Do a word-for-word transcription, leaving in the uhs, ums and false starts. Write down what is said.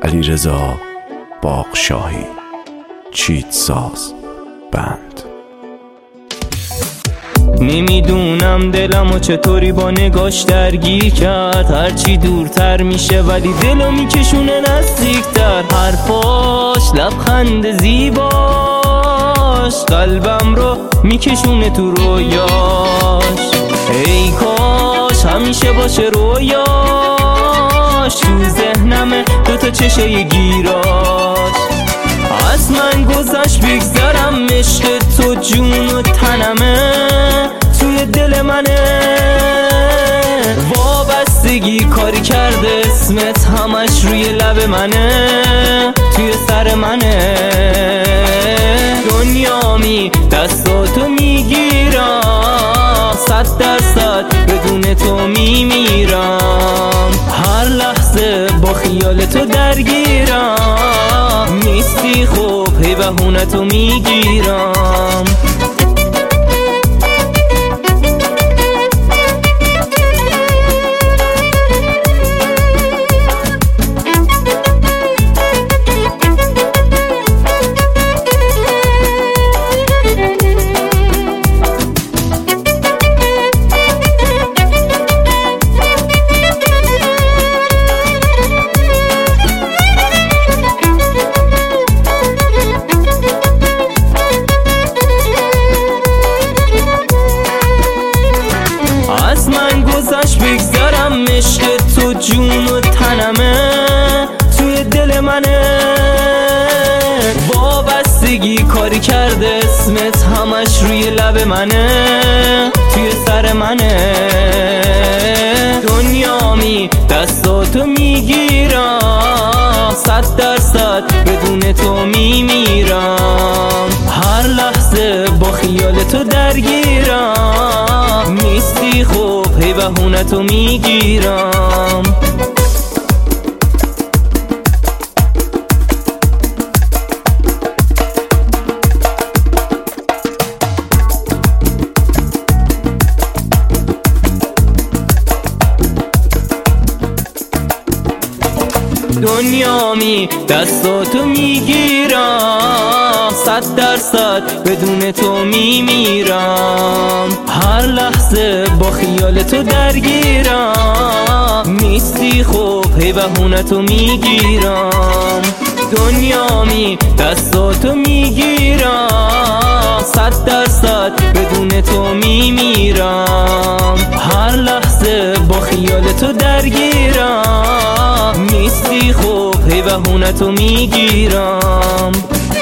علیرضا باغشاهی، چیتساز بند. نمیدونم دلمو چطوری با نگاش درگیر کرد، هرچی دورتر میشه ولی دلو میکشونه نزدیکتر. حرفاش، لبخند زیباش، قلبم رو میکشونه تو رویاش. ای کاش همیشه باشه رویاش، تو ذهنمه دوتا چشه گیراش. از من گذشت بگذرم، عشق تو جون و تنمه، توی دل منه. وابستگی کاری کرده اسمت همش روی لب منه، توی سر منه. دنیامی دستاتو میگیرم، صد درصد بدون تو میمیرم. هر لحظه با خیال تو درگیرم، نیستی خوب هی بهونتو میگیرم. از من گذشت بگذرم، عشق تو جون و تنمه، توی دل منه. وابستگی کاری کرده اسمت همش روی لب منه، توی سر منه. دنیامی دستاتو میگیرم، صد درصد بدون تو میمیرم. هر لحظه با خیال تو درگیرم، نیستی خوب هی بهونتو میگیرم. دنیامی دستاتو میگیرم، صد درصد بدون تو میمیرم. هر لحظه با خیال تو درگیرم، نیستی خوب هی بهونتو میگیرم. دنیامی دستاتو میگیرم، صد درصد بدون تو میمیرم. هر لحظه با خیال تو درگیرم، نیستی خوب هی بهونتو میگیرم.